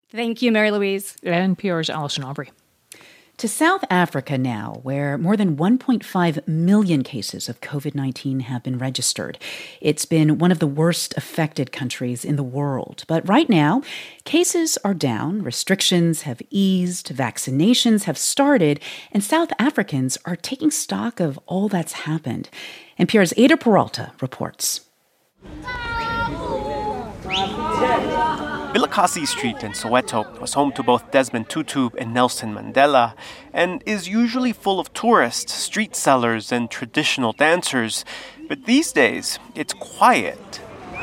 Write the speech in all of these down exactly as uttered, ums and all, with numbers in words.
Thank you, Mary Louise. N P R's Alison Aubrey. To South Africa now, where more than one point five million cases of covid nineteen have been registered. It's been one of the worst affected countries in the world. But right now, cases are down, restrictions have eased, vaccinations have started, and South Africans are taking stock of all that's happened. N P R's Ada Peralta reports. Vilakazi Street in Soweto was home to both Desmond Tutu and Nelson Mandela, and is usually full of tourists, street sellers, and traditional dancers. But these days, it's quiet.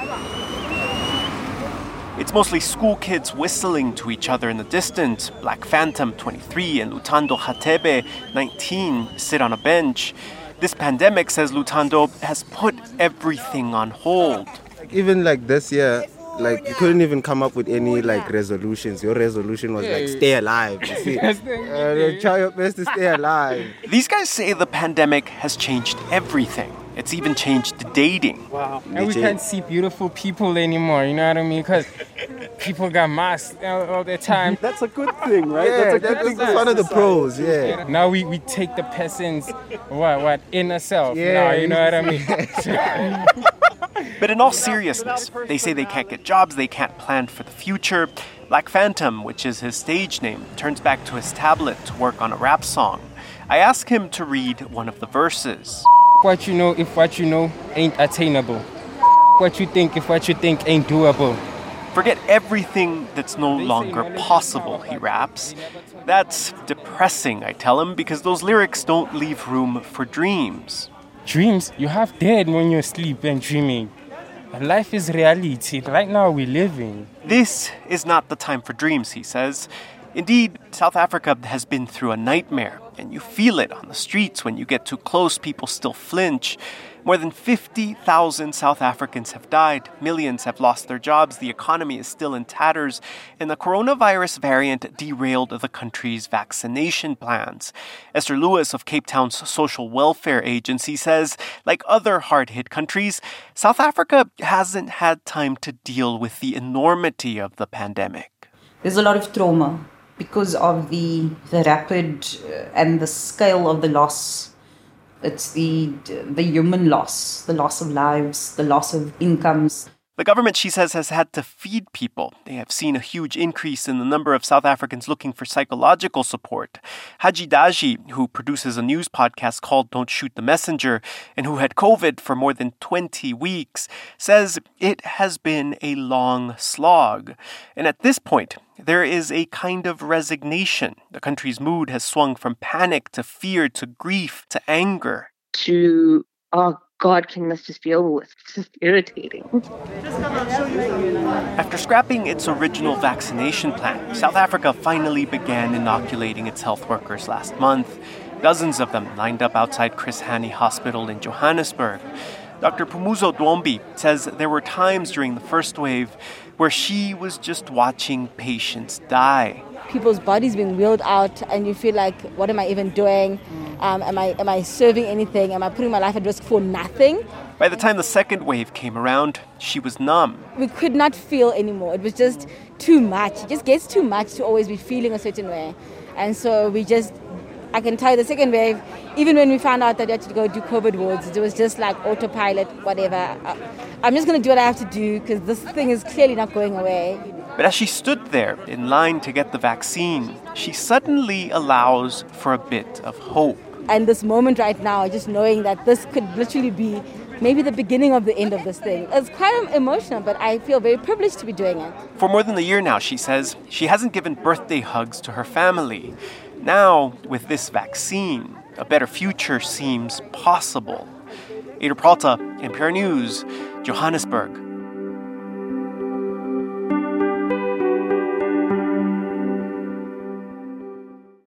It's mostly school kids whistling to each other in the distance. Black Phantom, twenty-three, and Lutando Hatebe, nineteen, sit on a bench. This pandemic, says Lutando, has put everything on hold. Even like this year, like, you couldn't even come up with any, like, resolutions. Your resolution was, like, stay alive, you see. uh, try your best to stay alive. These guys say the pandemic has changed everything. It's even changed dating. Wow. And we can't see beautiful people anymore, you know what I mean? Because people got masks all, all the time. That's a good thing, right? Yeah, that's, a good that's, that's one of the pros, yeah. Now we, we take the person's, what, what, inner self. Yeah. Now, you know what I mean? But in all seriousness, they say they can't get jobs, they can't plan for the future. Black Phantom, which is his stage name, turns back to his tablet to work on a rap song. I ask him to read one of the verses. What you know if what you know ain't attainable. What you think if what you think ain't doable. Forget everything that's no longer possible, he raps. That's depressing, I tell him, because those lyrics don't leave room for dreams. Dreams? You have dead when you're asleep and dreaming. Life is reality. Right now we're living. This is not the time for dreams, he says. Indeed, South Africa has been through a nightmare, and you feel it on the streets. When you get too close, people still flinch. More than fifty thousand South Africans have died. Millions have lost their jobs. The economy is still in tatters. And the coronavirus variant derailed the country's vaccination plans. Esther Lewis of Cape Town's Social Welfare Agency says, like other hard-hit countries, South Africa hasn't had time to deal with the enormity of the pandemic. There's a lot of trauma because of the, the rapid and the scale of the loss. It's the the human loss, the loss of lives, the loss of incomes. The government, she says, has had to feed people. They have seen a huge increase in the number of South Africans looking for psychological support. Haji Daji, who produces a news podcast called Don't Shoot the Messenger, and who had COVID for more than twenty weeks, says it has been a long slog. And at this point, there is a kind of resignation. The country's mood has swung from panic to fear to grief to anger. To, oh God, can this just be over with? It's just irritating. After scrapping its original vaccination plan, South Africa finally began inoculating its health workers last month. Dozens of them lined up outside Chris Hani Hospital in Johannesburg. Doctor Pumuzo Dwombi says there were times during the first wave where she was just watching patients die. People's bodies being wheeled out and you feel like, what am I even doing? Um, am I am I serving anything? Am I putting my life at risk for nothing? By the time the second wave came around, she was numb. We could not feel anymore. It was just too much. It just gets too much to always be feeling a certain way. And so we just, I can tell you the second wave, even when we found out that we had to go do COVID wards, it was just like autopilot, whatever. I'm just going to do what I have to do because this thing is clearly not going away. But as she stood there in line to get the vaccine, she suddenly allows for a bit of hope. And this moment right now, just knowing that this could literally be maybe the beginning of the end of this thing. It's quite emotional, but I feel very privileged to be doing it. For more than a year now, she says, she hasn't given birthday hugs to her family. Now, with this vaccine, a better future seems possible. Ada Peralta, N P R News, Johannesburg.